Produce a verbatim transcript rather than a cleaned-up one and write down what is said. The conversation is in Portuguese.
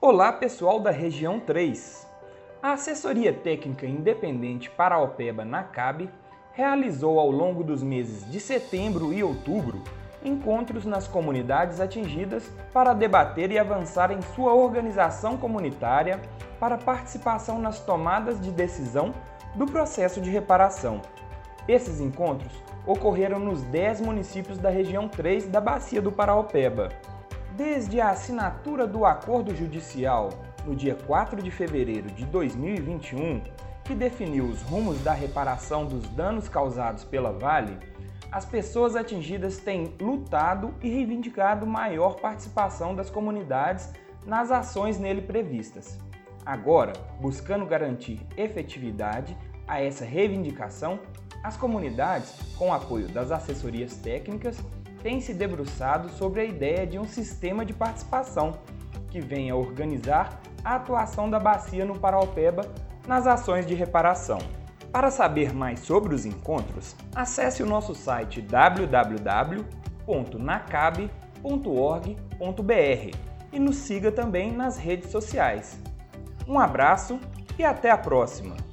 Olá pessoal da região três! A Assessoria Técnica Independente Paraopeba-Nacab realizou ao longo dos meses de setembro e outubro encontros nas comunidades atingidas para debater e avançar em sua organização comunitária para participação nas tomadas de decisão do processo de reparação. Esses encontros ocorreram nos dez municípios da região três da Bacia do Paraopeba. Desde a assinatura do Acordo Judicial, no dia quatro de fevereiro de dois mil e vinte e um, que definiu os rumos da reparação dos danos causados pela Vale, as pessoas atingidas têm lutado e reivindicado maior participação das comunidades nas ações nele previstas. Agora, buscando garantir efetividade a essa reivindicação, as comunidades, com o apoio das assessorias técnicas, têm se debruçado sobre a ideia de um sistema de participação que venha organizar a atuação da bacia no Paraopeba nas ações de reparação. Para saber mais sobre os encontros, acesse o nosso site w w w ponto nacab ponto org ponto b r e nos siga também nas redes sociais. Um abraço e até a próxima!